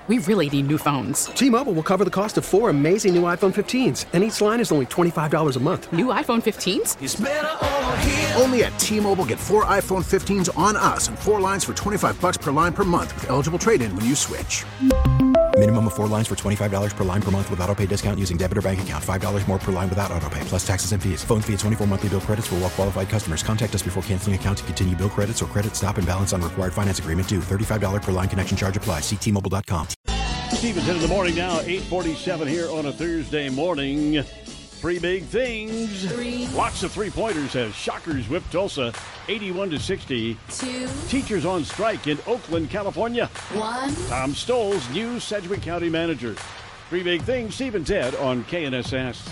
We really need new phones. T-Mobile will cover the cost of 4 amazing new iPhone 15s, and each line is only $25 a month. New iPhone 15s? It's better over here. Only at T-Mobile, get 4 iPhone 15s on us and 4 lines for $25 per line per month with eligible trade-in when you switch. Minimum of 4 lines for $25 per line per month with autopay discount using debit or bank account. $5 more per line without autopay, plus taxes and fees. Phone fee at 24 monthly bill credits for well-qualified customers. Contact us before canceling account to continue bill credits or credit stop and balance on required finance agreement due. $35 per line connection charge applies. See T-Mobile.com. Stephen's 10 in the morning now, 8:47 here on a Thursday morning. 3 big things. 3. Lots of three-pointers as Shockers whip Tulsa 81-60. 2. Teachers on strike in Oakland, California. 1. Tom Stoll's new Sedgwick County manager. 3 big things. Steve and Ted on KNSS.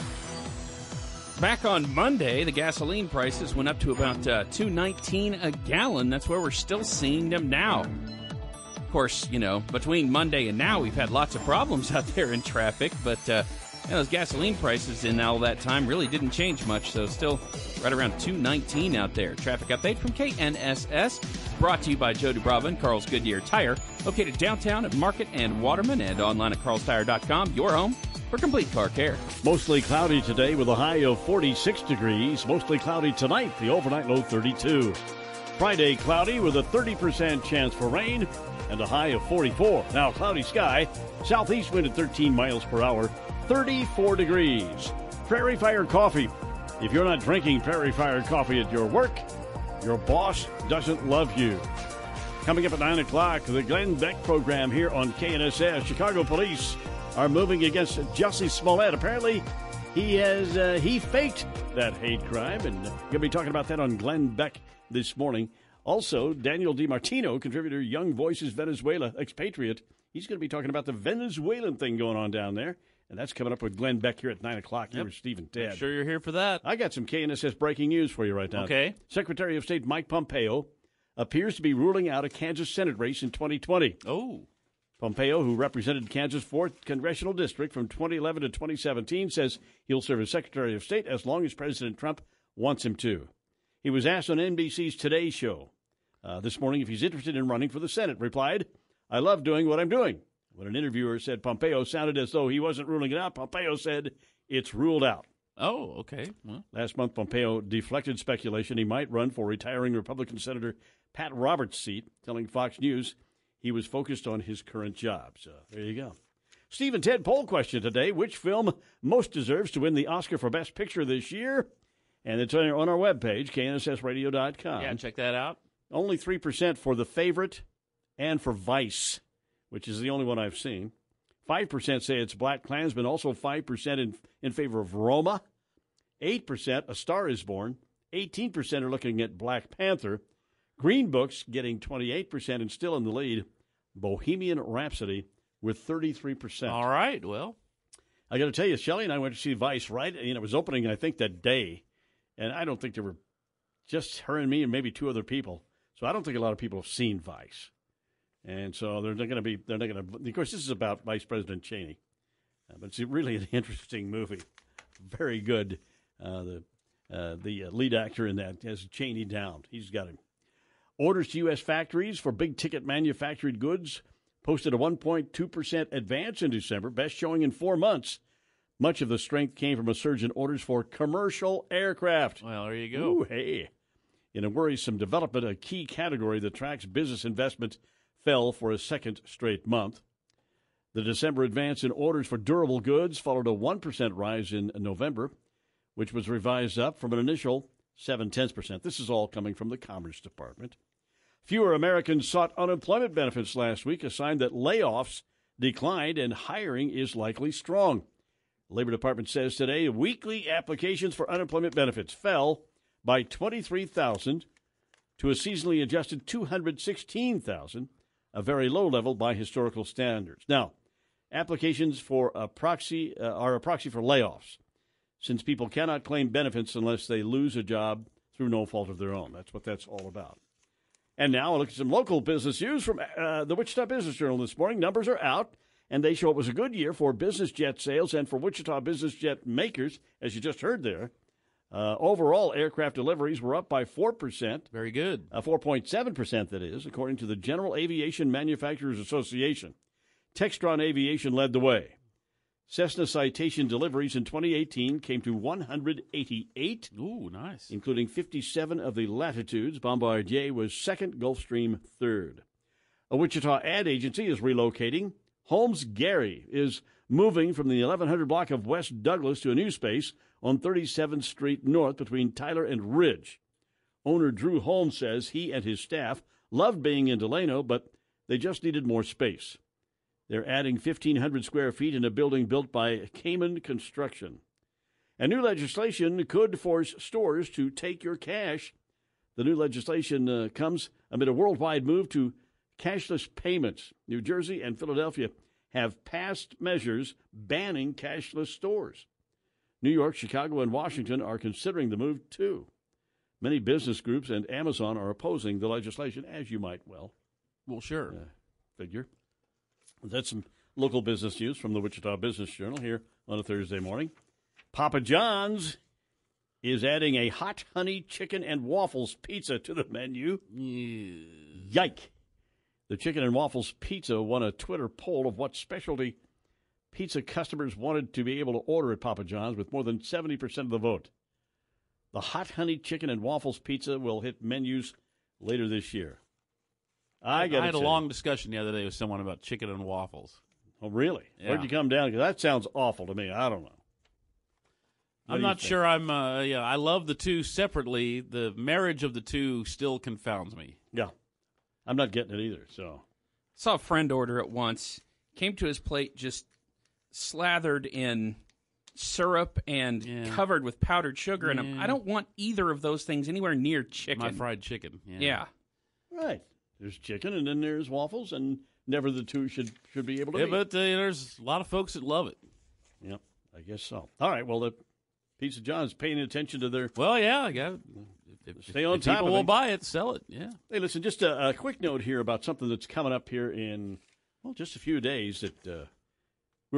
Back on Monday, the gasoline prices went up to about $2.19 a gallon. That's where we're still seeing them now. Of course, between Monday and now, we've had lots of problems out there in traffic, but those gasoline prices in all that time really didn't change much, so still right around $2.19 out there. Traffic update from KNSS, brought to you by Joe Dubrava and Carl's Goodyear Tire, located downtown at Market and Waterman, and online at carlstire.com, your home for complete car care. Mostly cloudy today with a high of 46 degrees. Mostly cloudy tonight, the overnight low 32. Friday, cloudy with a 30% chance for rain and a high of 44. Now, cloudy sky, southeast wind at 13 miles per hour, 34 degrees. Prairie Fire Coffee. If you're not drinking Prairie Fire Coffee at your work, your boss doesn't love you. Coming up at 9 o'clock, the Glenn Beck program here on KNSS. Chicago police are moving against Jussie Smollett. Apparently, he faked that hate crime, and going to be talking about that on Glenn Beck this morning. Also, Daniel DiMartino, contributor, Young Voices Venezuela, expatriate. He's going to be talking about the Venezuelan thing going on down there. And that's coming up with Glenn Beck here at 9 o'clock. Here with Steve and Ted. I'm sure you're here for that. I got some KNSS breaking news for you right now. Okay. Secretary of State Mike Pompeo appears to be ruling out a Kansas Senate race in 2020. Oh. Pompeo, who represented Kansas' 4th Congressional District from 2011 to 2017, says he'll serve as Secretary of State as long as President Trump wants him to. He was asked on NBC's Today Show this morning if he's interested in running for the Senate. Replied, "I love doing what I'm doing." When an interviewer said Pompeo sounded as though he wasn't ruling it out, Pompeo said, "It's ruled out." Oh, okay. Well. Last month, Pompeo deflected speculation he might run for retiring Republican Senator Pat Roberts' seat, telling Fox News he was focused on his current job. So there you go. Steve and Ted poll question today. Which film most deserves to win the Oscar for Best Picture this year? And it's on our webpage, knssradio.com. Yeah, check that out. Only 3% for The Favorite and for Vice, which is the only one I've seen. 5% say it's Black Klansman, also 5% in favor of Roma. 8%, A Star is Born. 18% are looking at Black Panther. Green Book's getting 28% and still in the lead. Bohemian Rhapsody with 33%. All right, well. I got to tell you, Shelley and I went to see Vice, right? It was opening, I think, that day. And I don't think there were just her and me and maybe 2 other people. So I don't think a lot of people have seen Vice. And so they're not going to, of course, this is about Vice President Cheney. But it's really an interesting movie. Very good. The lead actor in that has Cheney down. He's got him. Orders to U.S. factories for big-ticket manufactured goods posted a 1.2% advance in December, best showing in 4 months. Much of the strength came from a surge in orders for commercial aircraft. Well, there you go. Ooh, hey. In a worrisome development, a key category that tracks business investment fell for a second straight month. The December advance in orders for durable goods followed a 1% rise in November, which was revised up from an initial 0.7%. This is all coming from the Commerce Department. Fewer Americans sought unemployment benefits last week, a sign that layoffs declined and hiring is likely strong. The Labor Department says today weekly applications for unemployment benefits fell by 23,000 to a seasonally adjusted 216,000, a very low level by historical standards. Now, applications for are a proxy for layoffs, since people cannot claim benefits unless they lose a job through no fault of their own. That's what that's all about. And now, a look at some local business news from the Wichita Business Journal this morning. Numbers are out, and they show it was a good year for business jet sales and for Wichita business jet makers, as you just heard there. Overall, aircraft deliveries were up by 4%. Very good. 4.7%, that is, according to the General Aviation Manufacturers Association. Textron Aviation led the way. Cessna Citation deliveries in 2018 came to 188. Ooh, nice. Including 57 of the Latitudes. Bombardier was second, Gulfstream third. A Wichita ad agency is relocating. Holmes Gary is moving from the 1100 block of West Douglas to a new space on 37th Street North between Tyler and Ridge. Owner Drew Holmes says he and his staff loved being in Delano, but they just needed more space. They're adding 1,500 square feet in a building built by Cayman Construction. And new legislation could force stores to take your cash. The new legislation comes amid a worldwide move to cashless payments. New Jersey and Philadelphia have passed measures banning cashless stores. New York, Chicago, and Washington are considering the move, too. Many business groups and Amazon are opposing the legislation, as you might well sure. Figure. That's some local business news from the Wichita Business Journal here on a Thursday morning. Papa John's is adding a hot honey chicken and waffles pizza to the menu. Yike. The chicken and waffles pizza won a Twitter poll of what specialty pizza customers wanted to be able to order at Papa John's with more than 70% of the vote. The hot honey chicken and waffles pizza will hit menus later this year. I had a long discussion the other day with someone about chicken and waffles. Oh, really? Yeah. Where'd you come down? Because that sounds awful to me. I don't know. I'm not sure I love the two separately. The marriage of the two still confounds me. Yeah. I'm not getting it either, so. Saw a friend order it once. Came to his plate just slathered in syrup and covered with powdered sugar. And I don't want either of those things anywhere near chicken. My fried chicken. Yeah. Right. There's chicken, and then there's waffles, and never the two should be able to Yeah, meet. but there's a lot of folks that love it. Yep, I guess so. All right, well, the Pizza John's paying attention to their... Well, yeah, if Stay on top people of will it. buy it, sell it, yeah. Hey, listen, just a quick note here about something that's coming up here in, just a few days that we're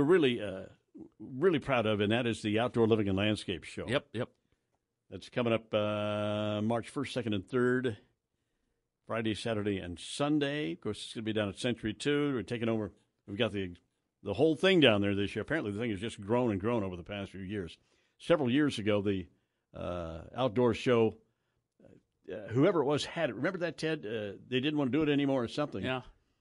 really proud of, and that is the Outdoor Living and Landscape Show. Yep. That's coming up March 1st, 2nd, and 3rd. Friday, Saturday, and Sunday. Of course, it's going to be down at Century 2. We're taking over. We've got the whole thing down there this year. Apparently, the thing has just grown and grown over the past few years. Several years ago, the outdoor show, whoever it was had it. Remember that, Ted? They didn't want to do it anymore or something. Yeah.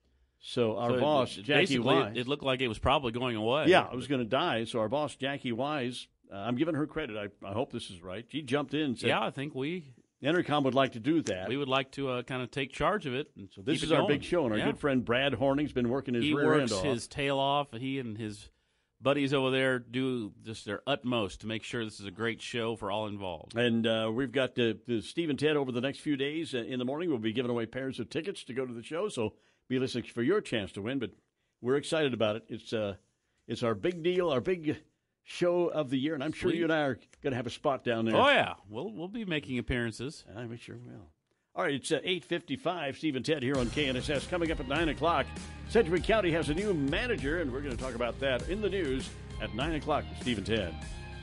So our boss, Jackie Wise. It looked like it was probably going away. Yeah, it was going to die. So our boss, Jackie Wise, I'm giving her credit. I hope this is right. She jumped in and said, I think Entercom would like to do that. We would like to kind of take charge of it. And so this is our big show, and our good friend Brad Horning's been working his rear end off. He works his tail off. He and his buddies over there do just their utmost to make sure this is a great show for all involved. And we've got the Steve and Ted over the next few days in the morning. We'll be giving away pairs of tickets to go to the show, so be listening for your chance to win. But we're excited about it. It's our big deal, our big show of the year, and I'm sure you and I are going to have a spot down there. Oh, yeah. We'll be making appearances. I sure will. All right, it's 8:55. Steve and Ted here on KNSS. Coming up at 9 o'clock, Sedgwick County has a new manager, and we're going to talk about that in the news at 9 o'clock with Steve and Ted.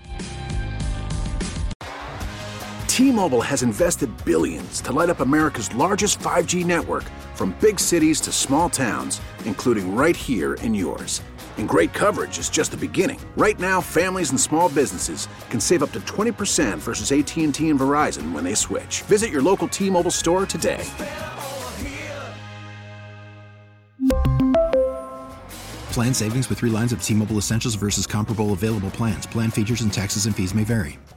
T-Mobile has invested billions to light up America's largest 5G network, from big cities to small towns, including right here in yours. And great coverage is just the beginning. Right now, families and small businesses can save up to 20% versus AT&T and Verizon when they switch. Visit your local T-Mobile store today. Plan savings with 3 lines of T-Mobile Essentials versus comparable available plans. Plan features and taxes and fees may vary.